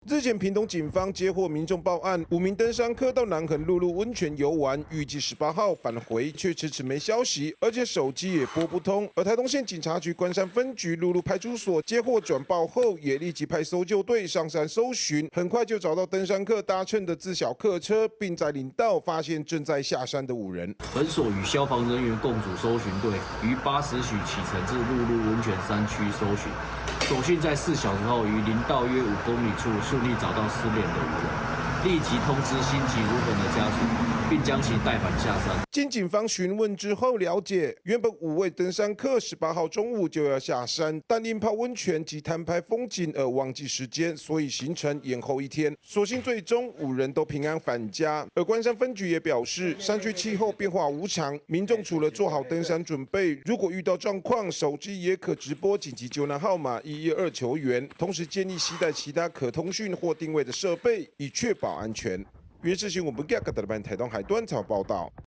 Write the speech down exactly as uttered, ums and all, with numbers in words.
日前，屏东警方接获民众报案，五名登山客到南横露露温泉游玩，预计十八号返回，却迟迟没消息，而且手机也拨不通。而台东县警察局关山分局露露派出所接获转报后，也立即派搜救队上山搜寻，很快就找到登山客搭乘的自小客车，并在林道发现正在下山的五人。 本所与消防人员共组搜寻队，于八时许启程至露露温泉山区搜寻。所幸在四小时后，于林道约五公里处顺利找到失联的五人，立即通知心急如焚的家属，并将其带返下山。 经警方询问之后了解，原本五位登山客十八号中午就要下山，但因泡温泉及摊拍风景而忘记时间，所以行程延后一天。所幸最终五人都平安返家。而关山分局也表示，山区气候变化无常，民众除了做好登山准备，如果遇到状况，手机也可直拨紧急救难号码一一二求援。同时建议携带其他可通讯或定位的设备，以确保安全。原视新闻不 get 的台东海端草报道。